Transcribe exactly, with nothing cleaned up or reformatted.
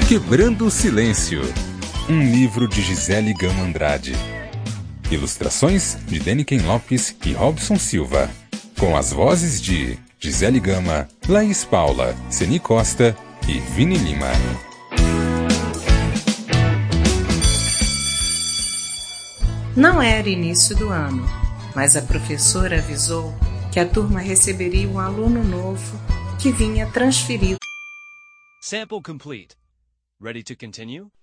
Quebrando o Silêncio. Um livro de Gisele Gama Andrade. Ilustrações de Deniken Lopes e Robson Silva. Com as vozes de Gisele Gama, Laís Paula, Ceni Costa e Vini Lima. Não era início do ano, mas a professora avisou que a turma receberia um aluno novo que vinha transferido. Sample complete. Ready to continue?